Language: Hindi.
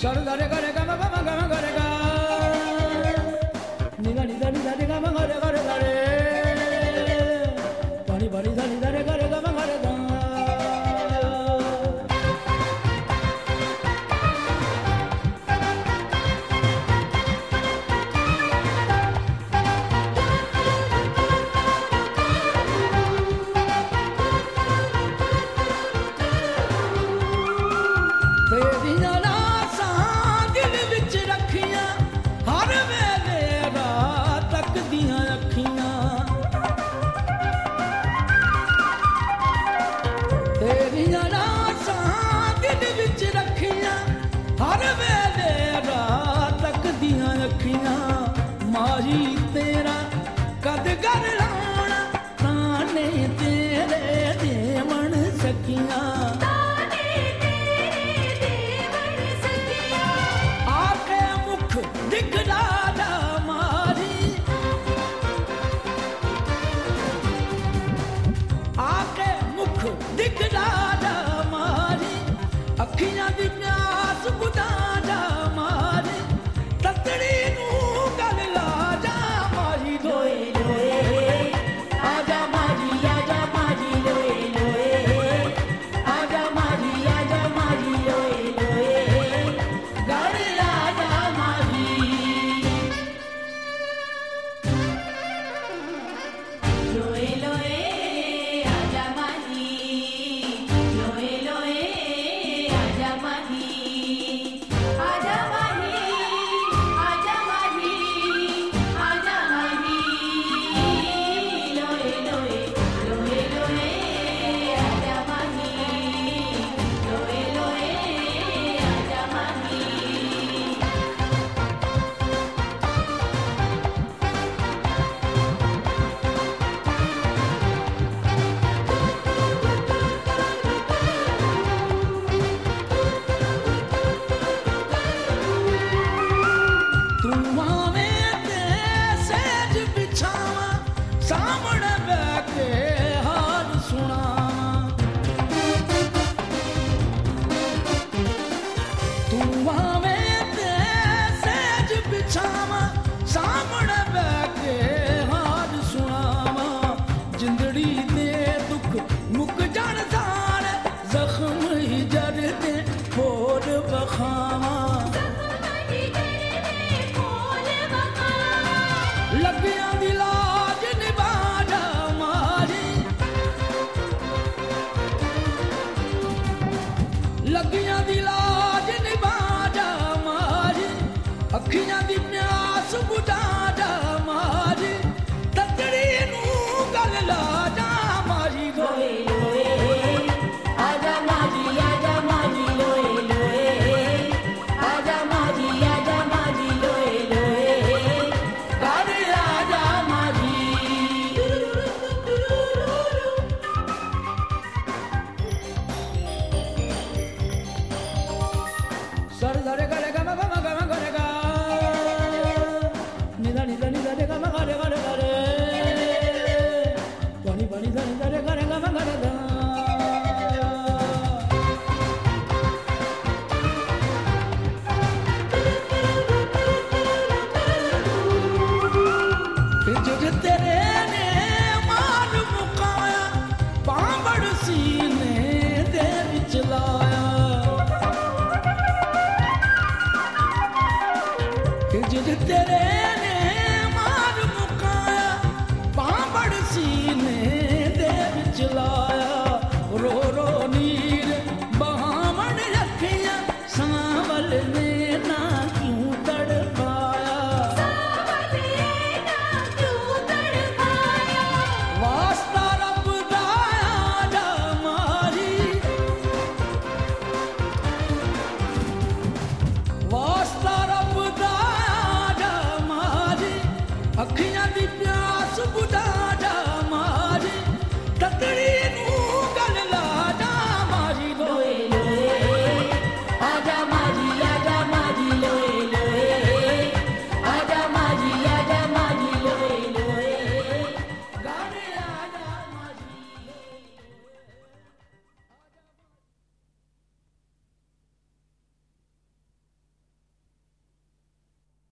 सर धरे करे गा मा करे गा निगा निदा निदा निगा मा करे धरे पानी पानी धनी धरे करे गा मा करे गा मारी तेरा कद कर लाना ताने तेरे देवन सकिया आके मुख दिखला जा मारी आके मुख दिखला जा मारी अखियां दी प्यास बुझा जा मारी ततड़ी लगियां दी लाज निभा जा मारी अखियां दी प्यास बुझा जा मारी ततड़ी नू गल ला जा मारी लोए लोए आजा मारी लोए लोए आजा मारी लोए लोए कर आजा मारी सर धरे करे गा मा करे गा निदा निदा निदा रे गा मा करे पानी पानी धनी